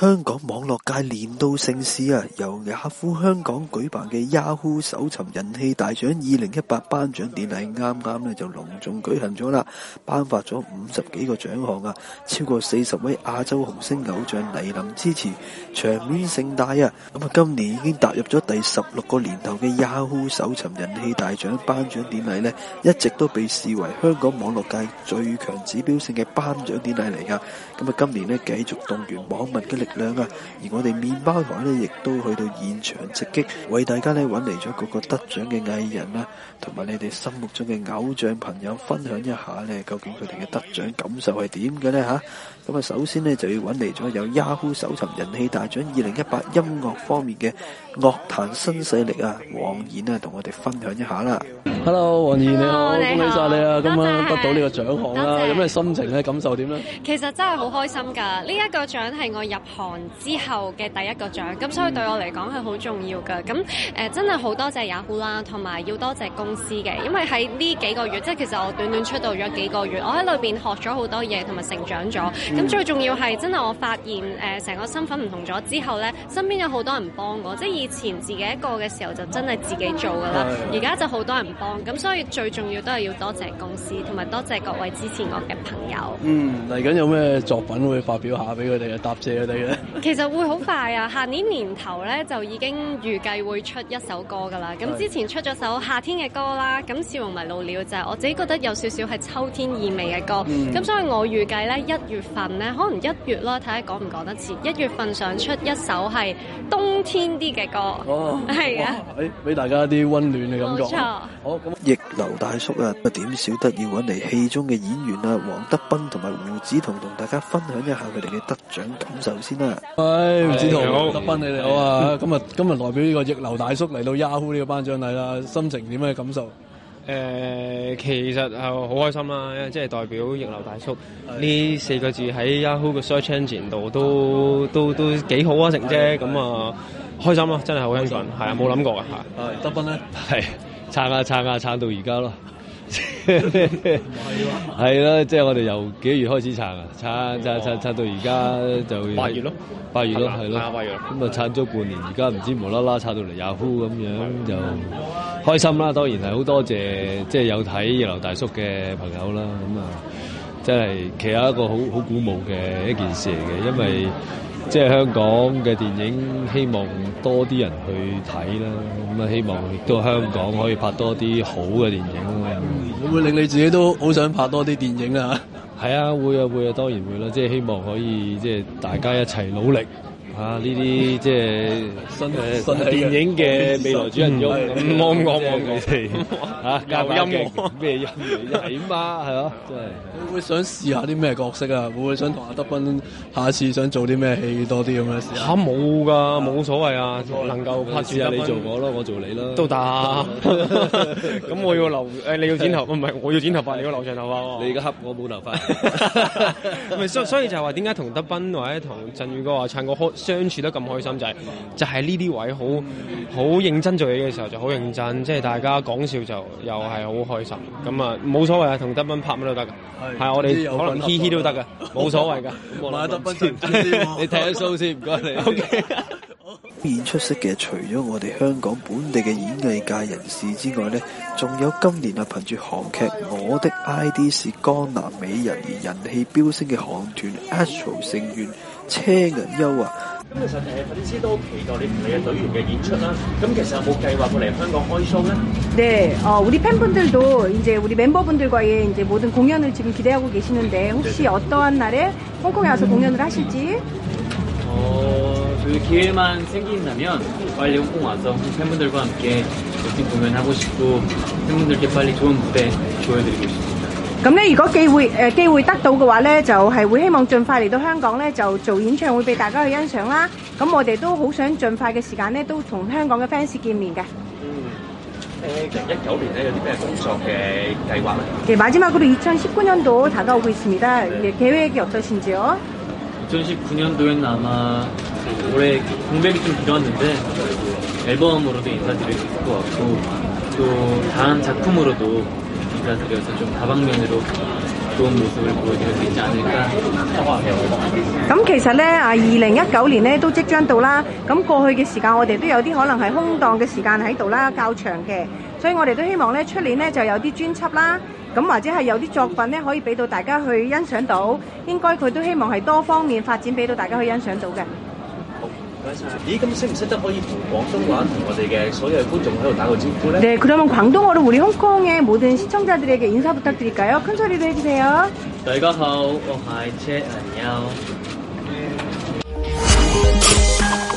香港網絡界年度盛事啊，由雅虎香港舉辦嘅 Yahoo 搜尋人氣大獎2018頒獎典禮啱啱咧就隆重舉行咗啦，頒發咗50幾個獎項啊，超過40位亞洲紅星偶像蒞臨支持，場面盛大啊！咁啊，今年已經踏入咗第16個年頭嘅 Yahoo 搜尋人氣大獎頒獎典禮咧，一直都被視為香港網絡界最強指標性嘅頒獎典禮嚟噶。咁啊，今年咧繼續動員網民嘅力量啊，而我哋麵包台咧亦都去到現場直擊，為大家咧揾嚟咗各個得獎嘅藝人啦，同埋你哋心目中嘅偶像朋友分享一下咧，究竟佢哋嘅得獎感受係點嘅咧吓？咁啊，首先咧就要揾嚟咗有 Yahoo 搜尋人氣大獎2018音樂方面嘅樂壇新勢力啊，黃妍啊，同我哋分享一下啦。 Hello， 黃妍你好，恭喜晒你啊！今晚得到呢個獎項啦，有咩心情咧？感受點咧？ 其實真係好開心㗎！呢一個獎係我入行之後嘅第一個獎，咁所以對我嚟講係好重要㗎。咁真係好多謝Yahoo啦，同埋要多謝公司嘅，因為喺呢幾個月，即係其實我短短出道咗幾個月，我喺裏邊學咗好多嘢，同埋成長咗。咁最重要係真係我發現成個身份唔同咗之後咧，身邊有好多人幫我，即係以前自己一個嘅時候就真係自己做㗎啦，而家就好多人幫。咁所以最重要都係要多謝公司，同埋多謝各位支持我嘅朋友。 嚟緊有咩作品會發表下俾佢哋啊？答謝佢哋嘅。其實會好快啊！下年年頭咧就已經預計會出一首歌㗎啦。咁之前出咗首夏天嘅歌啦，咁笑容迷路了就係我自己覺得有少少係秋天意味嘅歌。咁所以我預計咧1月份咧，可能1月啦，睇下講唔講得切。1月份想出一首係冬天啲嘅歌。係啊。 俾大家啲溫暖嘅感覺。 冇錯。 好咁。 逆流大叔啊，點少得要揾嚟戲中嘅演員啊，黃德斌同埋胡子彤同大家分享一下佢哋嘅得獎感受先啦。 胡子彤、德斌你哋好啊！今日代表呢個逆流大叔嚟到 Yahoo 呢個頒獎禮啦，心情點樣嘅感受？ 其實係好開心啦，即係代表逆流大叔呢4個字喺 Yahoo 嘅 search engine 度都幾好啊成績，咁啊開心啊，真係好興奮，係啊冇諗過啊嚇。 德斌咧係撐到而家咯。係啦，即係我哋由幾月開始撐啊，撐到而家就8月咯，係咯，咁啊撐咗半年，而家唔知無啦啦撐到嚟Yahoo咁樣就開心啦。當然係好多謝即係有睇逆流大叔嘅朋友啦，咁啊真係其實一個好鼓舞嘅一件事嚟嘅，因為即係香港嘅電影希望多啲人去睇啦，咁啊希望亦都香港可以拍多啲好嘅電影啦。 會唔會令你自己都好想拍多啲電影啊？ 係啊，會啊，當然會啦，即係希望可以即係大家一齊努力。呢啲即係新電影嘅未來主人翁，咁佢哋加音樂咩音嚟啫？係嘛，係咯，真係。 會唔會想試下啲咩角色啊？會唔會想同阿德斌下次想做啲咩戲多啲咁樣試下？ 冇㗎，冇所謂啊，能夠拍住你做我咯，我做你咯， 都得。咁我要留你要剪頭，唔係我要剪頭髮，你要留長頭髮。 你而家恰我冇頭髮。 咪所以就係話點解同德斌或者同振宇哥話撐個相處得咁開心，就係呢啲位好認真做嘢嘅時候就好認真，即係大家講笑就又係好開心。咁啊冇所謂啊，同德斌拍乜都得㗎，係我哋可能嘻嘻都得㗎，冇所謂㗎。 我德斌先， 你睇下 show 先，唔該你。 OK。 演出色嘅除咗我哋香港本地嘅演藝界人士之外呢，仲有今年啊憑住韓劇《我的 ID 是江南美人》而人氣飆升嘅韓團 Astro 成員車銀優啊。 咁其實粉絲都期待你同你嘅隊員嘅演出啦。咁其實有冇計劃過嚟香港開 show呢？ 네, 우리 팬분들도 이제 우리 멤버분들과의 이제 모든 공연을 지금 기대하고 계시는데 혹시 어떠한 날에 홍콩에 와서 공연을 하실지? 그 기회만 생긴다면 빨리 홍콩 와서 팬분들과 함께 멋진 공연하고 싶고 팬분들께 빨리 좋은 무대 보여드리고 싶습니다. 咁咧，如果機會得到嘅話咧，就係會希望盡快嚟到香港咧，就做演唱會俾大家去欣賞啦。咁我哋都好想盡快嘅時間咧，都同香港嘅 fans 見面嘅。 2019年咧有啲咩工作嘅計劃咧？ 네, 마지막으로 2019년도 다가오고 있습니다. 계획이 어떠신지요? 2019년도에는 아마 올해 공백이 좀 길었는데 앨범으로도 인사드릴 수 있을 것 같고 또 다음 작품으로도 인사드려서 좀 다방면으로 좋은 모습을 보여드릴 수 있지 않을까 생각해요. 咁其實咧2019年咧都即將到啦，咁過去嘅時間我哋都有啲可能係空檔嘅時間喺度啦，較長嘅，所以我哋都希望咧出年咧就有啲專輯啦，咁或者係有啲作品咧可以俾到大家去欣賞到，應該佢都希望係多方面發展俾到大家去欣賞到嘅。 咦，咁識唔識得可以同廣東話同我哋嘅所有觀眾喺度打個招呼咧？ 네, 그러면 광동어로 우리 홍콩의 모든 시청자들에게 인사 부탁드릴까요? 큰 소리로 해주세요. 大家好，我係車銀優。